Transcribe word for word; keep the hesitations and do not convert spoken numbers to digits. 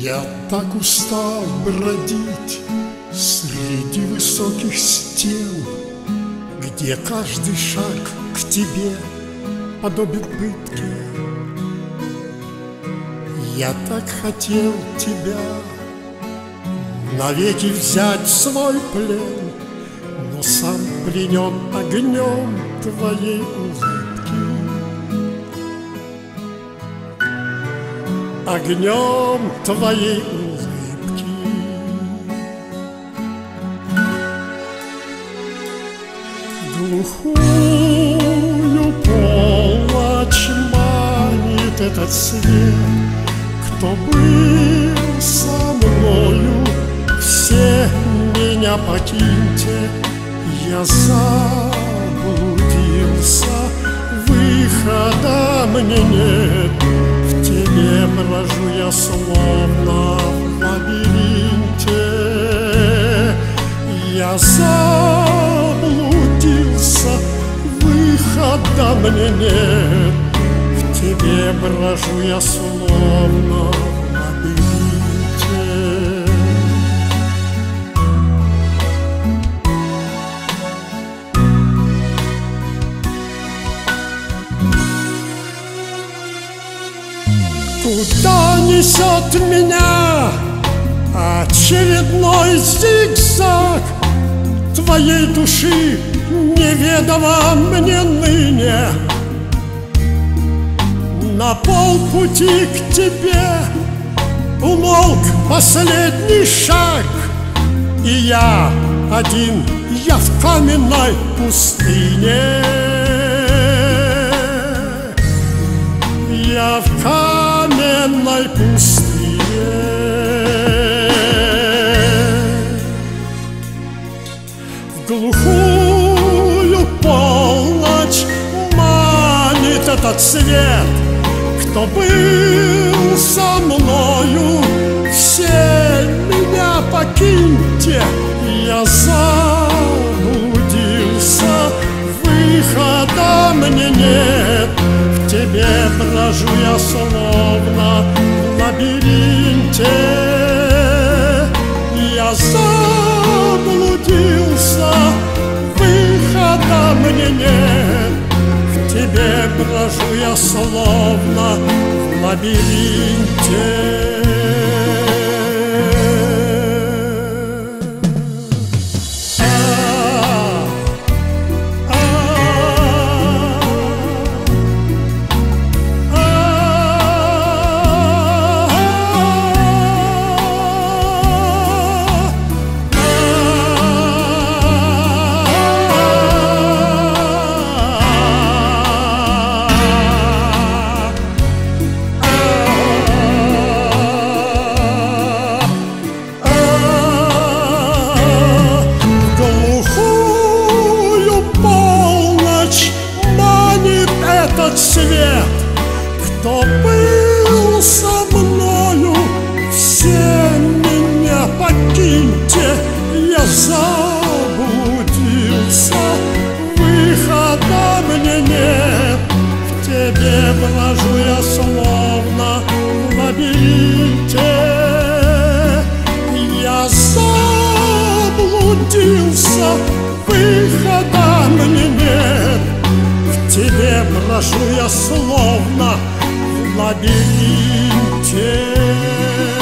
Я так устал бродить среди высоких стен, где каждый шаг к тебе подобен пытке. Я так хотел тебя навеки взять в свой плен, но сам пленен огнем твоей улыбки. Огнем твоей улыбки. Глухую полночь манит этот свет. Кто был со мною, все меня покиньте. Я заблудился, выхода мне нет. В тебе брожу я словно в лабиринте. Я заблудился, выхода мне нет. В тебе брожу я словно в лабиринте. Куда несет меня очередной зигзаг твоей души, неведомо мне ныне? На полпути к тебе умолк последний шаг, и я один, я в каменной пустыне. Я в каменной пустыне. В глухую полночь манит этот свет. Кто был со мною, все меня покиньте. Я заблудился, выхода мне нет. В тебе брожу я словно в лабиринте. Я заблудился, выхода мне нет. В тебе брожу я словно в лабиринте. Свет, кто был со мною, все меня покиньте. Я заблудился, выхода мне нет. В тебе брожу я словно в лабиринте. Я заблудился, выхода мне нет. В тебе брожу я словно в лабиринте.